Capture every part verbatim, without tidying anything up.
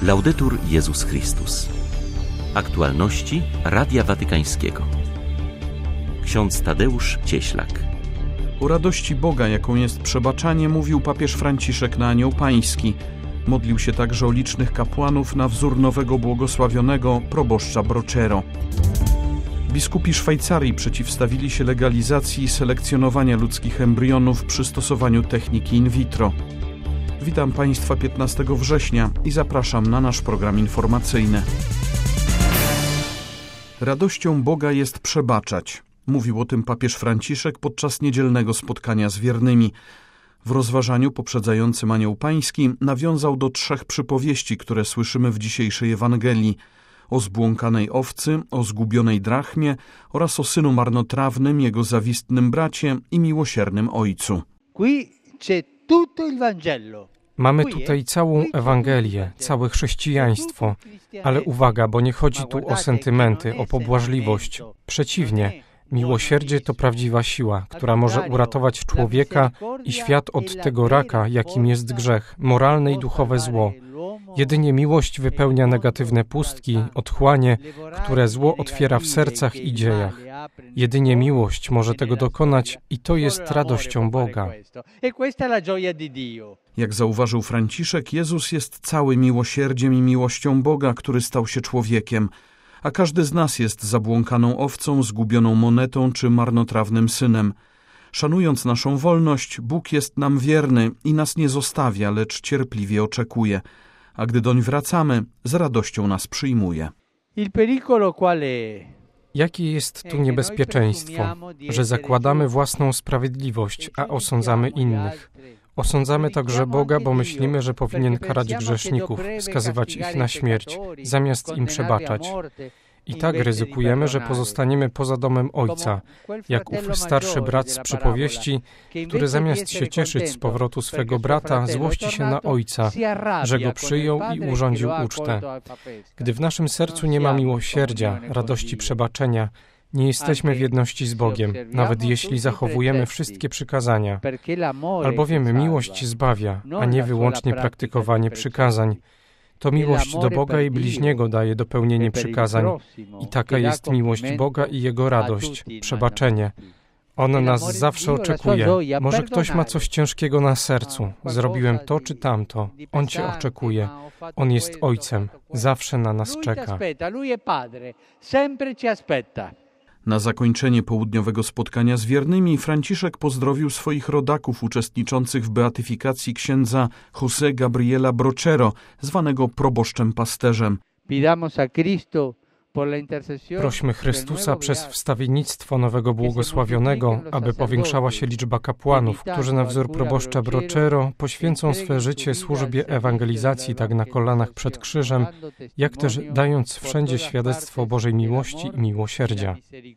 Laudetur Jezus Chrystus. Aktualności Radia Watykańskiego. Ksiądz Tadeusz Cieślak. O radości Boga, jaką jest przebaczanie, mówił papież Franciszek na Anioł Pański. Modlił się także o licznych kapłanów na wzór nowego błogosławionego proboszcza Brochero. Biskupi Szwajcarii przeciwstawili się legalizacji selekcjonowania ludzkich embrionów przy stosowaniu techniki in vitro. Witam Państwa piętnastego września i zapraszam na nasz program informacyjny. Radością Boga jest przebaczać. Mówił o tym papież Franciszek podczas niedzielnego spotkania z wiernymi. W rozważaniu poprzedzającym Anioł Pański nawiązał do trzech przypowieści, które słyszymy w dzisiejszej Ewangelii. O zbłąkanej owcy, o zgubionej drachmie oraz o synu marnotrawnym, jego zawistnym bracie i miłosiernym ojcu. Mamy tutaj całą Ewangelię, całe chrześcijaństwo, ale uwaga, bo nie chodzi tu o sentymenty, o pobłażliwość. Przeciwnie, miłosierdzie to prawdziwa siła, która może uratować człowieka i świat od tego raka, jakim jest grzech, moralne i duchowe zło. Jedynie miłość wypełnia negatywne pustki, otchłanie, które zło otwiera w sercach i dziejach. Jedynie miłość może tego dokonać i to jest radością Boga. Jak zauważył Franciszek, Jezus jest cały miłosierdziem i miłością Boga, który stał się człowiekiem, a każdy z nas jest zabłąkaną owcą, zgubioną monetą czy marnotrawnym synem. Szanując naszą wolność, Bóg jest nam wierny i nas nie zostawia, lecz cierpliwie oczekuje. A gdy doń wracamy, z radością nas przyjmuje. Jakie jest tu niebezpieczeństwo, że zakładamy własną sprawiedliwość, a osądzamy innych? Osądzamy także Boga, bo myślimy, że powinien karać grzeszników, skazywać ich na śmierć, zamiast im przebaczać. I tak ryzykujemy, że pozostaniemy poza domem Ojca, jak ów starszy brat z przypowieści, który zamiast się cieszyć z powrotu swego brata, złości się na Ojca, że go przyjął i urządził ucztę. Gdy w naszym sercu nie ma miłosierdzia, radości przebaczenia, nie jesteśmy w jedności z Bogiem, nawet jeśli zachowujemy wszystkie przykazania. Albowiem miłość zbawia, a nie wyłącznie praktykowanie przykazań. To miłość do Boga i bliźniego daje dopełnienie przykazań. I taka jest miłość Boga i Jego radość, przebaczenie. On nas zawsze oczekuje. Może ktoś ma coś ciężkiego na sercu. Zrobiłem to czy tamto. On Cię oczekuje. On jest Ojcem. Zawsze na nas czeka. Na zakończenie południowego spotkania z wiernymi Franciszek pozdrowił swoich rodaków uczestniczących w beatyfikacji księdza José Gabriela Brochero, zwanego proboszczem pasterzem. Prośmy Chrystusa przez wstawiennictwo nowego błogosławionego, aby powiększała się liczba kapłanów, którzy na wzór proboszcza Brochero poświęcą swe życie służbie ewangelizacji tak na kolanach przed krzyżem, jak też dając wszędzie świadectwo Bożej miłości i miłosierdzia.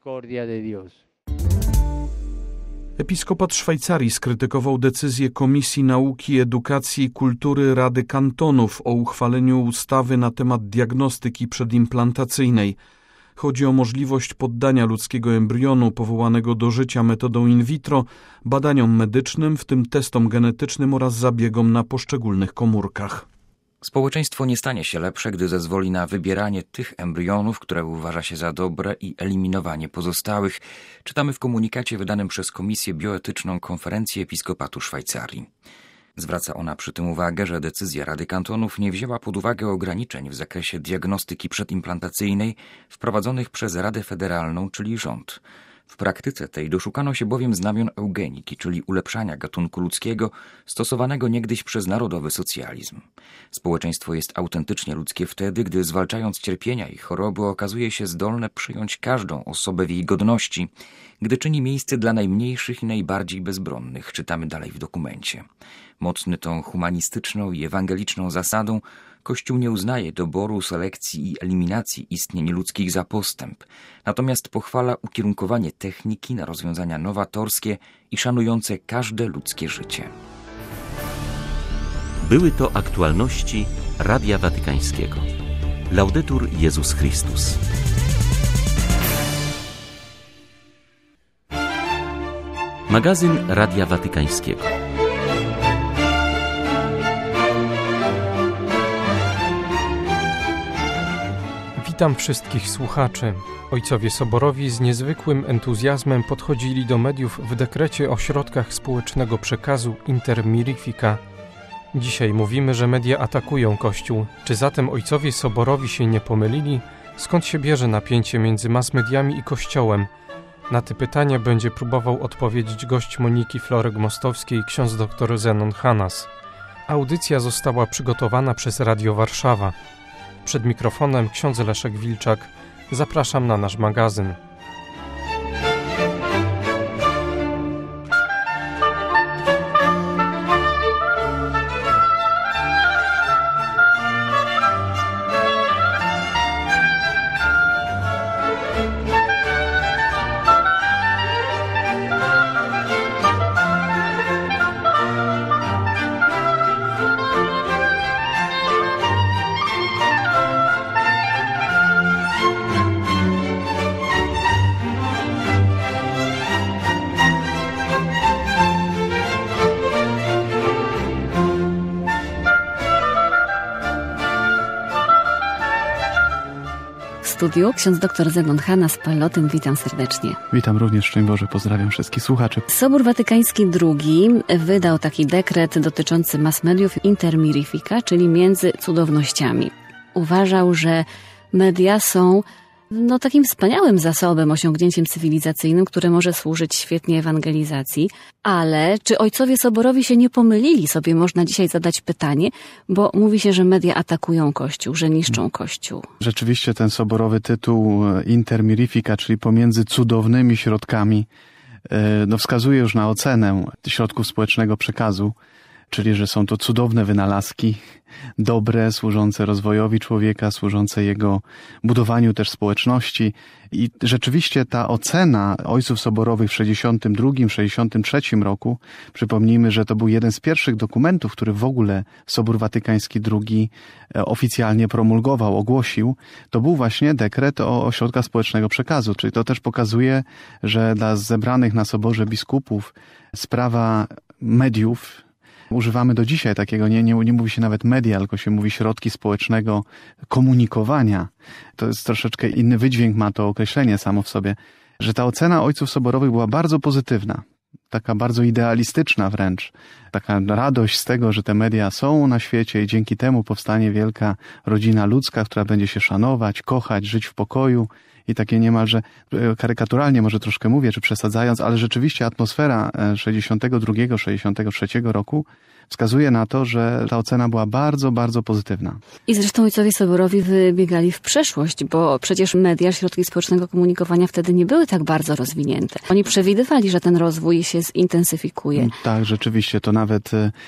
Episkopat Szwajcarii skrytykował decyzję Komisji Nauki, Edukacji i Kultury Rady Kantonów o uchwaleniu ustawy na temat diagnostyki przedimplantacyjnej. Chodzi o możliwość poddania ludzkiego embrionu powołanego do życia metodą in vitro badaniom medycznym, w tym testom genetycznym oraz zabiegom na poszczególnych komórkach. Społeczeństwo nie stanie się lepsze, gdy zezwoli na wybieranie tych embrionów, które uważa się za dobre i eliminowanie pozostałych, czytamy w komunikacie wydanym przez Komisję Bioetyczną Konferencji Episkopatu Szwajcarii. Zwraca ona przy tym uwagę, że decyzja Rady Kantonów nie wzięła pod uwagę ograniczeń w zakresie diagnostyki przedimplantacyjnej wprowadzonych przez Radę Federalną, czyli rząd. W praktyce tej doszukano się bowiem znamion eugeniki, czyli ulepszania gatunku ludzkiego stosowanego niegdyś przez narodowy socjalizm. Społeczeństwo jest autentycznie ludzkie wtedy, gdy zwalczając cierpienia i choroby okazuje się zdolne przyjąć każdą osobę w jej godności, gdy czyni miejsce dla najmniejszych i najbardziej bezbronnych, czytamy dalej w dokumencie. Mocny tą humanistyczną i ewangeliczną zasadą, Kościół nie uznaje doboru, selekcji i eliminacji istnień ludzkich za postęp, natomiast pochwala ukierunkowanie techniki na rozwiązania nowatorskie i szanujące każde ludzkie życie. Były to aktualności Radia Watykańskiego. Laudetur Jezus Chrystus. Magazyn Radia Watykańskiego. Witam wszystkich słuchaczy. Ojcowie Soborowi z niezwykłym entuzjazmem podchodzili do mediów w dekrecie o środkach społecznego przekazu Inter Mirifica. Dzisiaj mówimy, że media atakują Kościół. Czy zatem ojcowie Soborowi się nie pomylili? Skąd się bierze napięcie między mass-mediami i Kościołem? Na te pytania będzie próbował odpowiedzieć gość Moniki Florek-Mostowskiej, ksiądz dr Zenon Hanas. Audycja została przygotowana przez Radio Warszawa. Przed mikrofonem ksiądz Leszek Wilczak. Zapraszam na nasz magazyn. W studiu ksiądz dr Zenon Hanas z Pallotym. Witam serdecznie. Witam również, szczęść Boże, pozdrawiam wszystkich słuchaczy. Sobór Watykański drugi wydał taki dekret dotyczący mass mediów Inter Mirifica, czyli między cudownościami. Uważał, że media są no, takim wspaniałym zasobem, osiągnięciem cywilizacyjnym, które może służyć świetnie ewangelizacji. Ale czy ojcowie Soborowi się nie pomylili? Sobie można dzisiaj zadać pytanie, bo mówi się, że media atakują Kościół, że niszczą Kościół. Rzeczywiście ten soborowy tytuł Inter Mirifica, czyli pomiędzy cudownymi środkami, no, wskazuje już na ocenę środków społecznego przekazu, czyli że są to cudowne wynalazki, dobre, służące rozwojowi człowieka, służące jego budowaniu też społeczności. I rzeczywiście ta ocena ojców soborowych w sześćdziesiątym drugim, sześćdziesiątym trzecim roku, przypomnijmy, że to był jeden z pierwszych dokumentów, który w ogóle Sobór Watykański drugi oficjalnie promulgował, ogłosił, to był właśnie dekret o ośrodkach społecznego przekazu. Czyli to też pokazuje, że dla zebranych na Soborze biskupów sprawa mediów, używamy do dzisiaj takiego, nie, nie, nie mówi się nawet media, tylko się mówi środki społecznego komunikowania. To jest troszeczkę inny wydźwięk, ma to określenie samo w sobie, że ta ocena ojców soborowych była bardzo pozytywna, taka bardzo idealistyczna wręcz. Taka radość z tego, że te media są na świecie i dzięki temu powstanie wielka rodzina ludzka, która będzie się szanować, kochać, żyć w pokoju. I takie niemalże karykaturalnie może troszkę mówię, czy przesadzając, ale rzeczywiście atmosfera sześćdziesiątego drugiego, sześćdziesiątego trzeciego roku wskazuje na to, że ta ocena była bardzo, bardzo pozytywna. I zresztą ojcowie Soborowi wybiegali w przeszłość, bo przecież media, środki społecznego komunikowania wtedy nie były tak bardzo rozwinięte. Oni przewidywali, że ten rozwój się zintensyfikuje. Tak, rzeczywiście. To nawet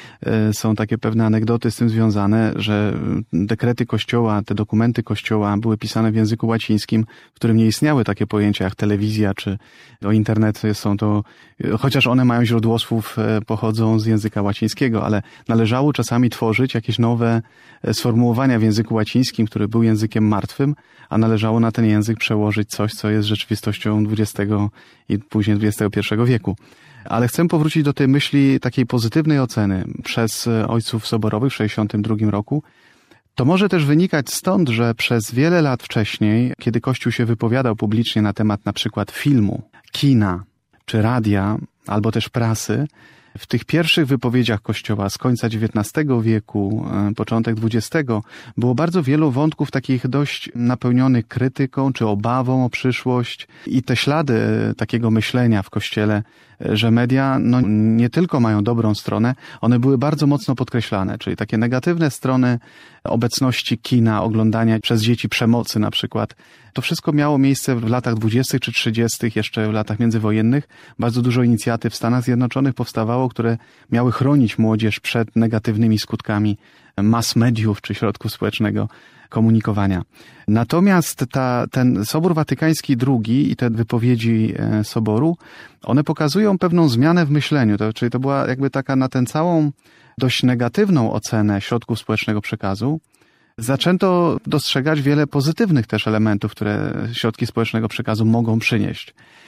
są takie pewne anegdoty z tym związane, że dekrety Kościoła, te dokumenty Kościoła były pisane w języku łacińskim, w którym nie istniały takie pojęcia jak telewizja czy o internet. Są to, chociaż one mają źródło słów, pochodzą z języka łacińskiego, ale należało czasami tworzyć jakieś nowe sformułowania w języku łacińskim, który był językiem martwym, a należało na ten język przełożyć coś, co jest rzeczywistością dwudziestego i później dwudziestego pierwszego wieku. Ale chcę powrócić do tej myśli takiej pozytywnej oceny przez ojców soborowych w sześćdziesiątym drugim roku. To może też wynikać stąd, że przez wiele lat wcześniej, kiedy Kościół się wypowiadał publicznie na temat na przykład filmu, kina czy radia, albo też prasy, w tych pierwszych wypowiedziach Kościoła z końca dziewiętnastego wieku, początek dwudziestego, było bardzo wielu wątków takich dość napełnionych krytyką czy obawą o przyszłość i te ślady takiego myślenia w Kościele, że media no, nie tylko mają dobrą stronę, one były bardzo mocno podkreślane, czyli takie negatywne strony obecności kina, oglądania przez dzieci przemocy na przykład. To wszystko miało miejsce w latach dwudziestych czy trzydziestych, jeszcze w latach międzywojennych. Bardzo dużo inicjatyw w Stanach Zjednoczonych powstawało, które miały chronić młodzież przed negatywnymi skutkami mass mediów czy środków społecznego komunikowania. Natomiast ta, ten Sobór Watykański drugi i te wypowiedzi Soboru, one pokazują pewną zmianę w myśleniu. To, czyli to była jakby taka na tę całą dość negatywną ocenę środków społecznego przekazu. Zaczęto dostrzegać wiele pozytywnych też elementów, które środki społecznego przekazu mogą przynieść.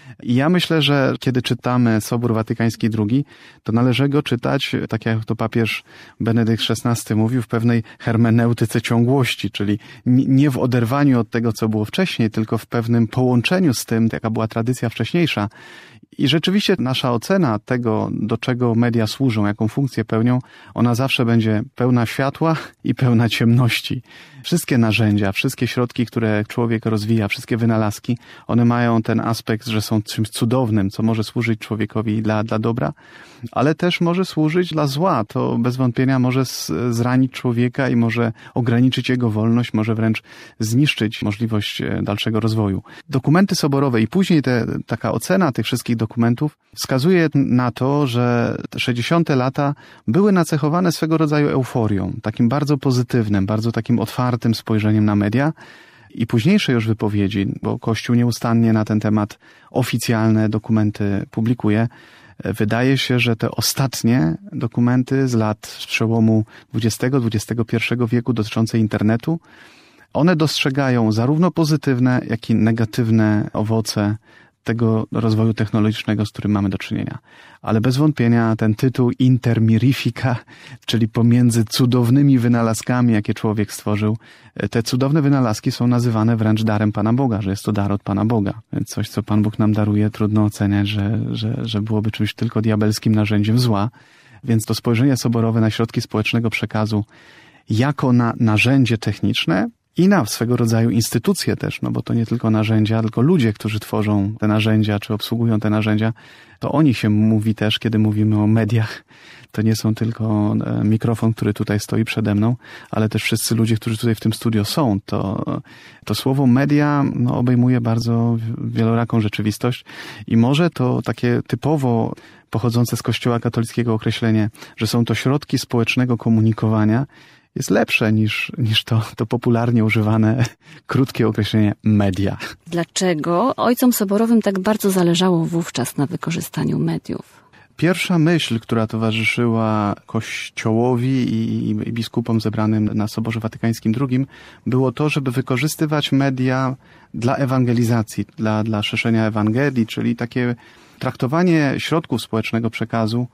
I ja myślę, że kiedy czytamy Sobór Watykański drugi, to należy go czytać, tak jak to papież Benedykt szesnasty mówił, w pewnej hermeneutyce ciągłości, czyli nie w oderwaniu od tego, co było wcześniej, tylko w pewnym połączeniu z tym, jaka była tradycja wcześniejsza. I rzeczywiście nasza ocena tego, do czego media służą, jaką funkcję pełnią, ona zawsze będzie pełna światła i pełna ciemności. Wszystkie narzędzia, wszystkie środki, które człowiek rozwija, wszystkie wynalazki, one mają ten aspekt, że są czymś cudownym, co może służyć człowiekowi dla, dla dobra, ale też może służyć dla zła. To bez wątpienia może zranić człowieka i może ograniczyć jego wolność, może wręcz zniszczyć możliwość dalszego rozwoju. Dokumenty soborowe i później te, taka ocena tych wszystkich dokumentów wskazuje na to, że sześćdziesiąte lata były nacechowane swego rodzaju euforią, takim bardzo pozytywnym, bardzo takim otwartym spojrzeniem na media i późniejsze już wypowiedzi, bo Kościół nieustannie na ten temat oficjalne dokumenty publikuje. Wydaje się, że te ostatnie dokumenty z lat z przełomu dwudziestego do dwudziestego pierwszego wieku dotyczące internetu, one dostrzegają zarówno pozytywne, jak i negatywne owoce tego rozwoju technologicznego, z którym mamy do czynienia. Ale bez wątpienia ten tytuł Inter Mirifica, czyli pomiędzy cudownymi wynalazkami, jakie człowiek stworzył, te cudowne wynalazki są nazywane wręcz darem Pana Boga, że jest to dar od Pana Boga. Więc coś, co Pan Bóg nam daruje, trudno oceniać, że, że, że byłoby czymś tylko diabelskim narzędziem zła. Więc to spojrzenie soborowe na środki społecznego przekazu jako na narzędzie techniczne i na swego rodzaju instytucje też, no bo to nie tylko narzędzia, tylko ludzie, którzy tworzą te narzędzia, czy obsługują te narzędzia, to o nich się mówi też, kiedy mówimy o mediach. To nie są tylko mikrofon, który tutaj stoi przede mną, ale też wszyscy ludzie, którzy tutaj w tym studio są. To, to słowo media no, obejmuje bardzo wieloraką rzeczywistość i może to takie typowo pochodzące z Kościoła katolickiego określenie, że są to środki społecznego komunikowania, jest lepsze niż, niż to, to popularnie używane krótkie określenie media. Dlaczego ojcom soborowym tak bardzo zależało wówczas na wykorzystaniu mediów? Pierwsza myśl, która towarzyszyła Kościołowi i, i biskupom zebranym na Soborze Watykańskim drugim, było to, żeby wykorzystywać media dla ewangelizacji, dla, dla szerzenia Ewangelii, czyli takie traktowanie środków społecznego przekazu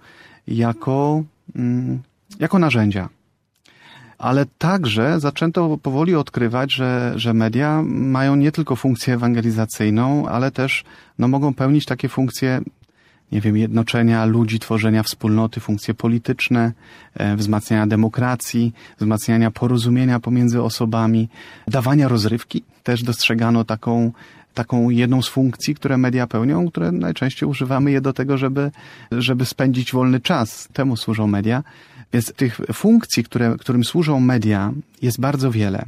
jako, mm, jako narzędzia. Ale także zaczęto powoli odkrywać, że, że media mają nie tylko funkcję ewangelizacyjną, ale też no, mogą pełnić takie funkcje, nie wiem, jednoczenia ludzi, tworzenia wspólnoty, funkcje polityczne, e, wzmacniania demokracji, wzmacniania porozumienia pomiędzy osobami, dawania rozrywki. Też dostrzegano taką, taką jedną z funkcji, które media pełnią, które najczęściej używamy je do tego, żeby, żeby spędzić wolny czas. Temu służą media. Więc tych funkcji, które, którym służą media, jest bardzo wiele.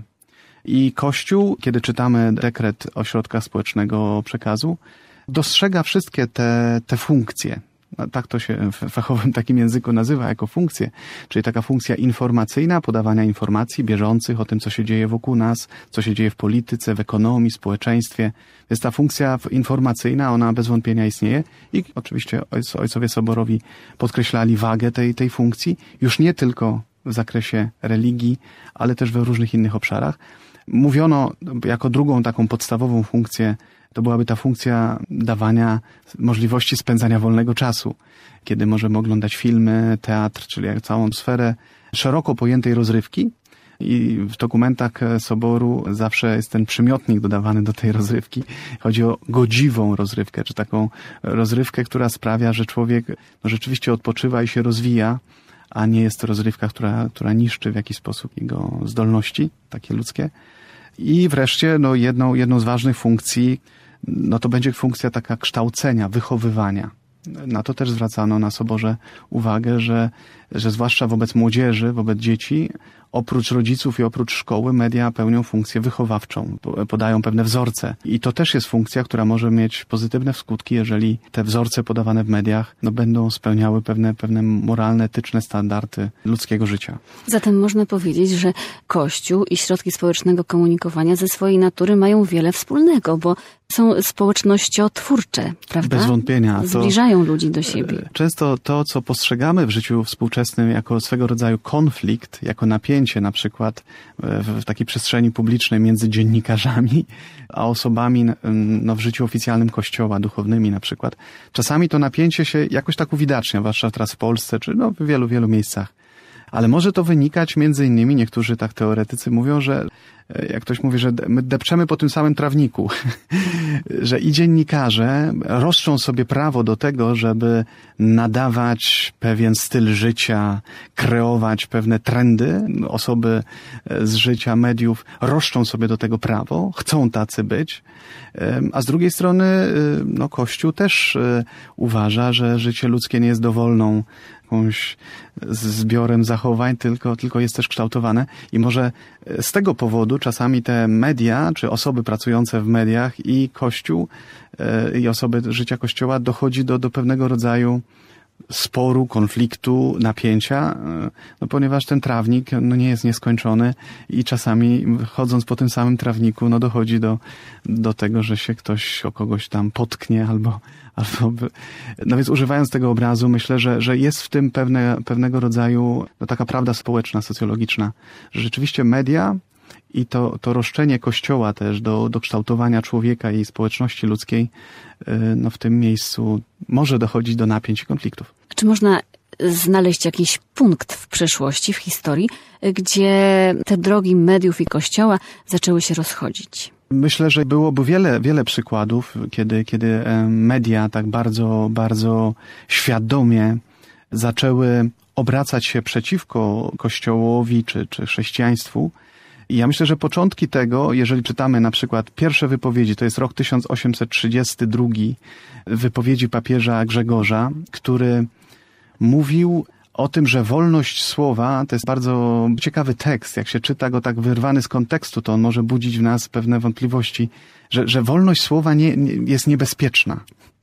I Kościół, kiedy czytamy dekret o środkach społecznego przekazu, dostrzega wszystkie te, te funkcje. Tak to się w fachowym takim języku nazywa jako funkcje, czyli taka funkcja informacyjna, podawania informacji bieżących o tym, co się dzieje wokół nas, co się dzieje w polityce, w ekonomii, społeczeństwie. Więc ta funkcja informacyjna, ona bez wątpienia istnieje i oczywiście ojcowie soborowi podkreślali wagę tej, tej funkcji, już nie tylko w zakresie religii, ale też we różnych innych obszarach. Mówiono jako drugą taką podstawową funkcję, to byłaby ta funkcja dawania możliwości spędzania wolnego czasu, kiedy możemy oglądać filmy, teatr, czyli całą sferę szeroko pojętej rozrywki. I w dokumentach Soboru zawsze jest ten przymiotnik dodawany do tej rozrywki. Chodzi o godziwą rozrywkę, czy taką rozrywkę, która sprawia, że człowiek no, rzeczywiście odpoczywa i się rozwija, a nie jest to rozrywka, która, która niszczy w jakiś sposób jego zdolności, takie ludzkie. I wreszcie no, jedną, jedną z ważnych funkcji, no to będzie funkcja taka kształcenia, wychowywania. Na to też zwracano na Soborze uwagę, że, że zwłaszcza wobec młodzieży, wobec dzieci, oprócz rodziców i oprócz szkoły media pełnią funkcję wychowawczą, podają pewne wzorce. I to też jest funkcja, która może mieć pozytywne skutki, jeżeli te wzorce podawane w mediach no, będą spełniały pewne, pewne moralne, etyczne standardy ludzkiego życia. Zatem można powiedzieć, że Kościół i środki społecznego komunikowania ze swojej natury mają wiele wspólnego, bo są społecznościotwórcze, prawda? Bez wątpienia. Zbliżają ludzi do siebie. Często to, co postrzegamy w życiu współczesnym jako swego rodzaju konflikt, jako napięcie, napięcie na przykład w, w takiej przestrzeni publicznej między dziennikarzami a osobami no, w życiu oficjalnym Kościoła, duchownymi na przykład. Czasami to napięcie się jakoś tak uwidacznia, zwłaszcza teraz w Polsce, czy no, w wielu, wielu miejscach. Ale może to wynikać między innymi, niektórzy tak teoretycy mówią, że jak ktoś mówi, że my depczemy po tym samym trawniku, że i dziennikarze roszczą sobie prawo do tego, żeby nadawać pewien styl życia, kreować pewne trendy. Osoby z życia mediów roszczą sobie do tego prawo, chcą tacy być, a z drugiej strony no, Kościół też uważa, że życie ludzkie nie jest dowolną jakąś zbiorem zachowań, tylko, tylko jest też kształtowane i może z tego powodu czasami te media, czy osoby pracujące w mediach i Kościół, i osoby życia Kościoła dochodzi do, do pewnego rodzaju sporu, konfliktu, napięcia, no ponieważ ten trawnik no nie jest nieskończony i czasami chodząc po tym samym trawniku no dochodzi do, do tego, że się ktoś o kogoś tam potknie albo, albo no więc używając tego obrazu myślę, że, że jest w tym pewne, pewnego rodzaju no taka prawda społeczna, socjologiczna, że rzeczywiście media i to, to roszczenie Kościoła też do, do kształtowania człowieka i społeczności ludzkiej no w tym miejscu może dochodzić do napięć i konfliktów. Czy można znaleźć jakiś punkt w przeszłości, w historii, gdzie te drogi mediów i Kościoła zaczęły się rozchodzić? Myślę, że byłoby wiele, wiele przykładów, kiedy, kiedy media tak bardzo, bardzo świadomie zaczęły obracać się przeciwko Kościołowi czy, czy chrześcijaństwu. I ja myślę, że początki tego, jeżeli czytamy na przykład pierwsze wypowiedzi, to jest rok tysiąc osiemset trzydziesty drugi, wypowiedzi papieża Grzegorza, który mówił o tym, że wolność słowa to jest bardzo ciekawy tekst. Jak się czyta go tak wyrwany z kontekstu, to on może budzić w nas pewne wątpliwości, że, że wolność słowa nie, nie, jest niebezpieczna.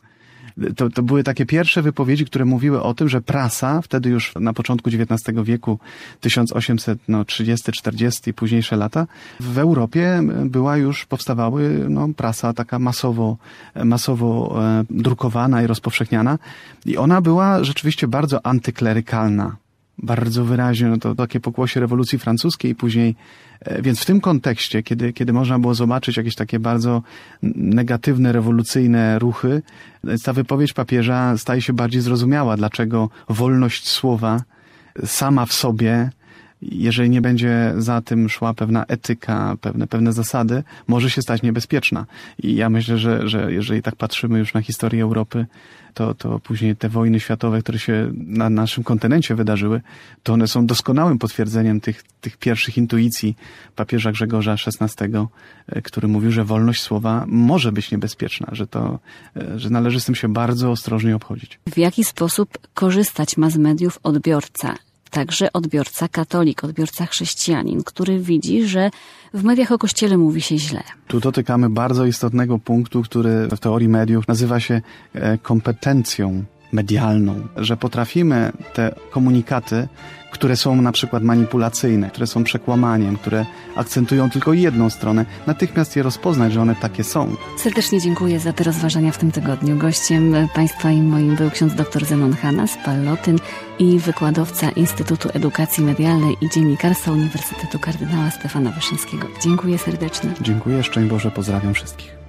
To, to były takie pierwsze wypowiedzi, które mówiły o tym, że prasa, wtedy już na początku dziewiętnastego wieku, tysiąc osiemset trzydziesty czterdziesty i późniejsze lata, w Europie była już, powstawały no, prasa taka masowo, masowo e, drukowana i rozpowszechniana i ona była rzeczywiście bardzo antyklerykalna. Bardzo wyraźnie, no to takie pokłosie rewolucji francuskiej i później, więc w tym kontekście, kiedy, kiedy można było zobaczyć jakieś takie bardzo negatywne, rewolucyjne ruchy, ta wypowiedź papieża staje się bardziej zrozumiała, dlaczego wolność słowa sama w sobie, jeżeli nie będzie za tym szła pewna etyka, pewne, pewne zasady, może się stać niebezpieczna. I ja myślę, że, że jeżeli tak patrzymy już na historię Europy, to, to później te wojny światowe, które się na naszym kontynencie wydarzyły, to one są doskonałym potwierdzeniem tych, tych pierwszych intuicji papieża Grzegorza szesnastego, który mówił, że wolność słowa może być niebezpieczna, że to, że należy z tym się bardzo ostrożnie obchodzić. W jaki sposób korzystać ma z mediów odbiorca? Także odbiorca katolik, odbiorca chrześcijanin, który widzi, że w mediach o Kościele mówi się źle. Tu dotykamy bardzo istotnego punktu, który w teorii mediów nazywa się kompetencją medialną, że potrafimy te komunikaty, które są na przykład manipulacyjne, które są przekłamaniem, które akcentują tylko jedną stronę, natychmiast je rozpoznać, że one takie są. Serdecznie dziękuję za te rozważania w tym tygodniu. Gościem Państwa i moim był ksiądz dr Zenon Hanas, pallotyn i wykładowca Instytutu Edukacji Medialnej i Dziennikarstwa Uniwersytetu Kardynała Stefana Wyszyńskiego. Dziękuję serdecznie. Dziękuję, szczęść Boże, pozdrawiam wszystkich.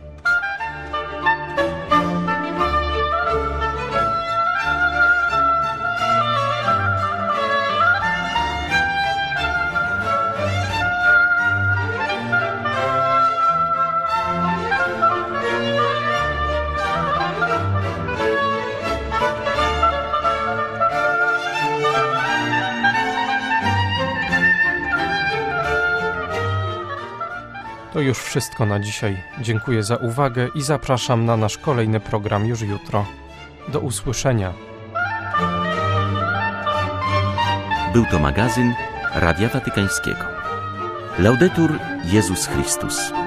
To już wszystko na dzisiaj. Dziękuję za uwagę i zapraszam na nasz kolejny program już jutro. Do usłyszenia. Był to magazyn Radia Watykańskiego. Laudetur Jezus Chrystus.